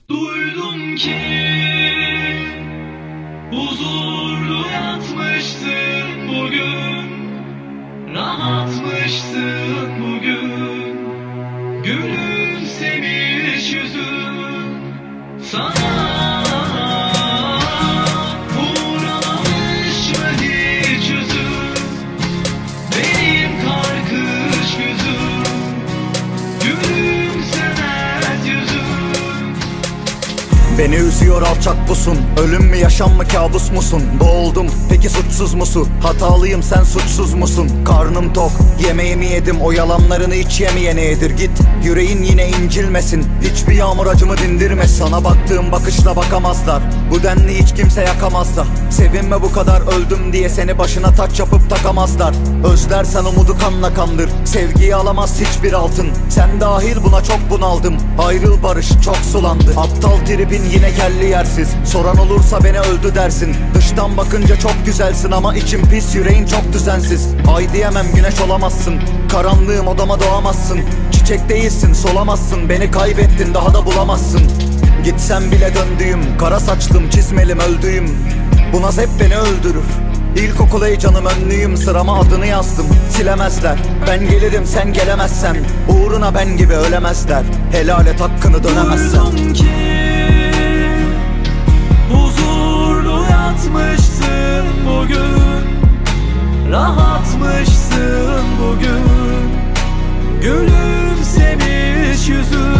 Duydum ki huzurlu yatmışsın bugün, rahatmışsın bugün, gülümsemiş yüzün sana uğramamış mı hiç yüzün, benim karkış yüzüm, gülümsemez yüzüm. Beni üzüyor alçak busun. Ölüm mü yaşam mı kabus musun? Boğuldum peki suçsuz musun? Hatalıyım sen suçsuz musun? Karnım tok yemeğimi yedim. O yalanlarını hiç yemeyene yedir git. Yüreğin yine incilmesin. Hiçbir yağmur acımı dindirmesin. Sana baktığım bakışla bakamazlar. Bu denli hiç kimse yakamaz da. Sevinme bu kadar öldüm diye seni başına taç yapıp takamazlar. Özlersen umudu kanla kandır. Sevgiyi alamaz hiçbir altın. Sen dahil buna çok bunaldım. Ayrıl barış çok sulandı. Aptal tripin yine kelli yersiz. Soran olursa beni öldü dersin. Dıştan bakınca çok güzelsin ama için pis, yüreğin çok düzensiz. Ay diyemem güneş olamazsın. Karanlığım odama doğamazsın. Çiçek değilsin solamazsın. Beni kaybettin daha da bulamazsın. Gitsem bile döndüğüm, kara saçlım çizmelim öldüğüm. Bu naz hep beni öldürür. İlkokul heyecanım önlüyüm, sırama adını yazdım. Silemezler, ben gelirim sen gelemezsen. Uğruna ben gibi ölemezler. Helal et hakkını dönemezsen. Duydum ki huzurlu yatmışsın bugün, rahatmışsın bugün, gülümsemiş yüzün